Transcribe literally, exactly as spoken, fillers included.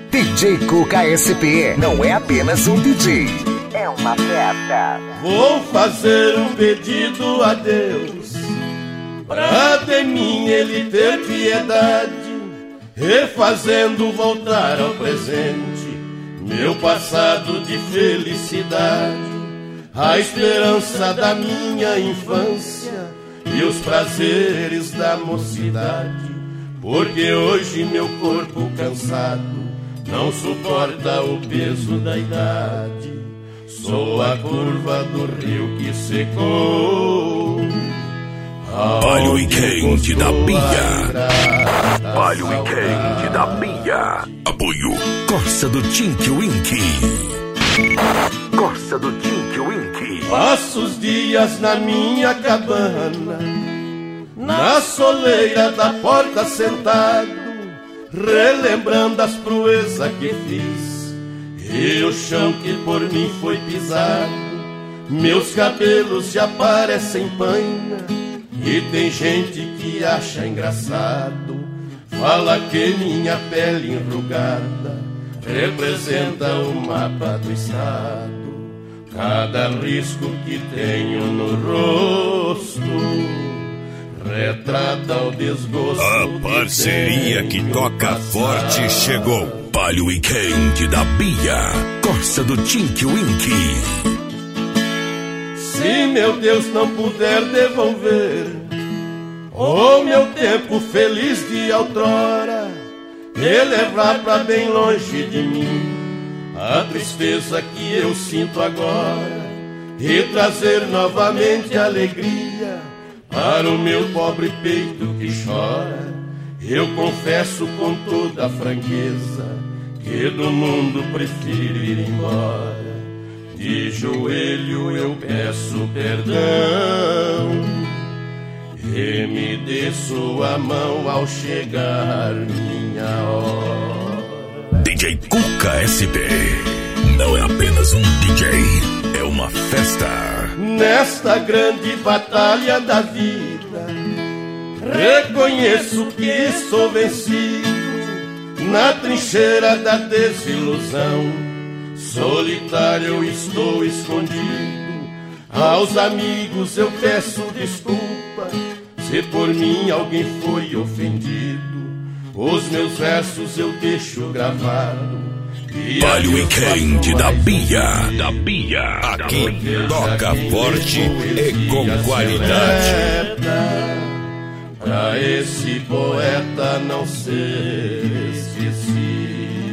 D J Cuca S P não é apenas um D J, é uma festa. Vou fazer um pedido a Deus, pra de mim ele ter piedade, refazendo voltar ao presente meu passado de felicidade, a esperança da minha infância e os prazeres da mocidade, porque hoje meu corpo cansado não suporta o peso da idade. Sou a curva do rio que secou, Palio e quente da Bia. Palio e quente da Bia. Apoio Corsa do Tinky Winky. Corsa do Tinky Winky. Passo os dias na minha cabana, na soleira da porta sentado, relembrando as proezas que fiz e o chão que por mim foi pisado. Meus cabelos já parecem paina e tem gente que acha engraçado. Fala que minha pele enrugada representa o mapa do estado. Cada risco que tenho no rosto retrata o desgosto. A parceria que, que toca forte chegou. Palio e quente da Bia. Corsa do Tinky Winky. Se meu Deus não puder devolver o meu tempo feliz de outrora e levar pra bem longe de mim a tristeza que eu sinto agora e trazer novamente alegria para o meu pobre peito que chora, eu confesso com toda a franqueza que do mundo prefiro ir embora. De joelho eu peço perdão e me dê sua mão ao chegar minha hora. D J Cuca S P não é apenas um D J, é uma festa. Nesta grande batalha da vida, reconheço que sou vencido. Na trincheira da desilusão, solitário eu estou escondido. Aos amigos eu peço desculpa se por mim alguém foi ofendido. Os meus versos eu deixo gravado. Palio e quente da Bia. Da Bia. Aqui toca forte e com qualidade. Pra esse poeta não ser esquecido.